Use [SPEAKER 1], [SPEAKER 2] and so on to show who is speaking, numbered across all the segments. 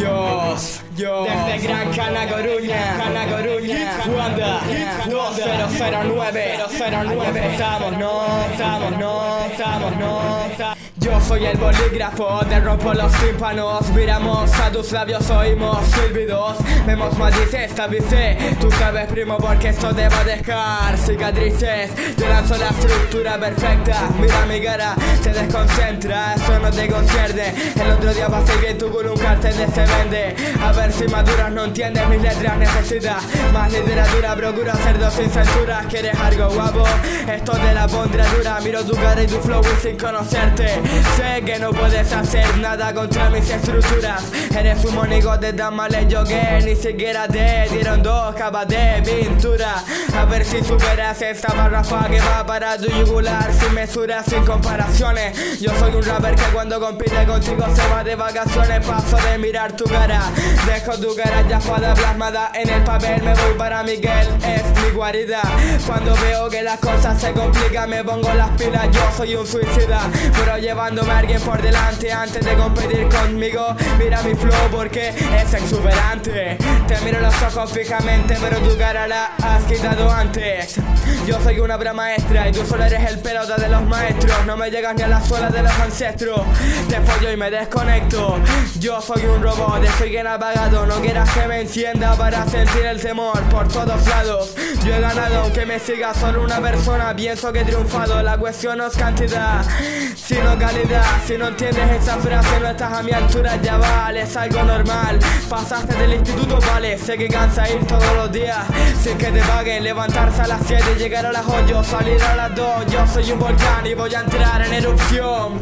[SPEAKER 1] Yo, desde Gran Cana, Coruña, Juanda, 2009, Yo soy el bolígrafo, te rompo los tímpanos. Miramos a tus labios, oímos silbidos. Vemos matices, tapices. Tú sabes, primo, porque esto te va a dejar cicatrices. Yo lanzo la estructura perfecta. Mira mi cara, te desconcentra. Eso no te concierne. El otro día pasé bien tú con un cartel de se vende. A ver si maduras, no entiendes mis letras. Necesitas más literatura. Procura hacerlo sin censura. ¿Quieres algo guapo? Esto te la pondré dura. Miro tu cara y tu flow y sin conocerte sé que no puedes hacer nada contra mis estructuras. Eres un monigote tan mal hecho que ni siquiera te dieron 2 capas de pintura. A ver si superas esta barrafa que va para tu yugular. Sin mesuras, sin comparaciones. Yo soy un rapper que cuando compite contigo se va de vacaciones. Paso de mirar tu cara, dejo tu cara ya plasmada en el papel. Me voy para Miguel, es mi guarida. Cuando veo que las cosas se complican me pongo las pilas. Yo soy un suicida, pero llevándome a alguien por delante antes de competir conmigo. Mira mi flow porque es exuberante. Te miro los ojos fijamente, pero tu cara la has quitado antes. Yo soy una obra maestra y tú solo eres el pelota de los maestros. No me llegas ni a la suela de los ancestros. Te follo y me desconecto. Yo soy un robot, estoy bien apagado. No quieras que me encienda para sentir el temor por todos lados. Yo he ganado aunque me siga solo una persona. Pienso que he triunfado, la cuestión no es cantidad sino calidad. Si no entiendes esa frase no estás a mi altura, ya vale, es algo normal. Pasaste del instituto, vale, sé que cansa ir todos los días sin que te paguen, levantarse a las 7, llegar a las 8, salir a las 2. Yo soy un volcán y voy a entrar en erupción.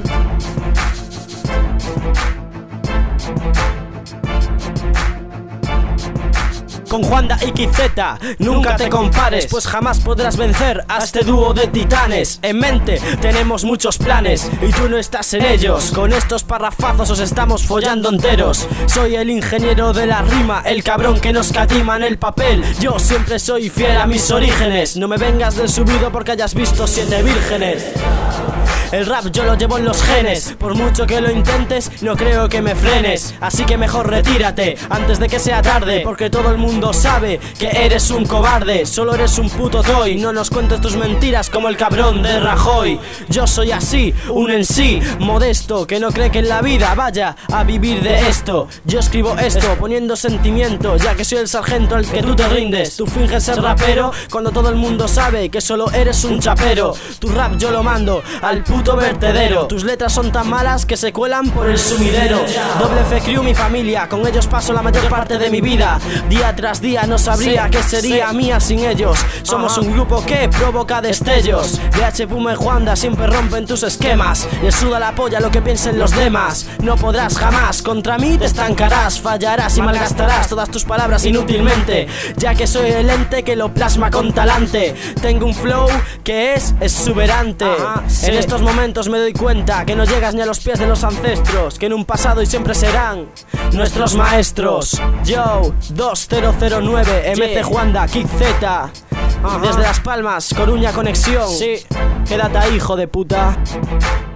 [SPEAKER 2] Con Juanda y Kizeta, nunca te compares, pues jamás podrás vencer a este dúo de titanes. En mente tenemos muchos planes y tú no estás en ellos. Con estos parrafazos os estamos follando enteros. Soy el ingeniero de la rima, el cabrón que nos catima en el papel. Yo siempre soy fiel a mis orígenes. No me vengas del subido porque hayas visto 7 vírgenes. El rap yo lo llevo en los genes. Por mucho que lo intentes, no creo que me frenes. Así que mejor retírate antes de que sea tarde, porque todo el mundo sabe que eres un cobarde. Solo eres un puto toy, no nos cuentes tus mentiras como el cabrón de Rajoy. Yo soy así, un en sí, modesto, que no cree que en la vida vaya a vivir de esto. Yo escribo esto poniendo sentimiento, ya que soy el sargento al que tú te rindes. Tú finges ser rapero cuando todo el mundo sabe que solo eres un chapero. Tu rap yo lo mando al puto vertedero. Tus letras son tan malas que se cuelan por el sumidero. Doble F Crew, mi familia, con ellos paso la mayor parte de mi vida. Día tras día no sabría qué sería mía sin ellos. Somos un grupo que provoca destellos. DH, Puma y Juanda siempre rompen tus esquemas. Les suda la polla lo que piensen los demás. No podrás jamás, contra mí te estancarás. Fallarás y malgastarás todas tus palabras inútilmente, ya que soy el ente que lo plasma con talante. Tengo un flow que es exuberante. En estos momentos me doy cuenta que no llegas ni a los pies de los ancestros, que en un pasado y siempre serán nuestros maestros. Yo, 2009, MC Juanda, Kizeta. Desde Las Palmas, Coruña Conexión. Sí, quédate ahí, hijo de puta.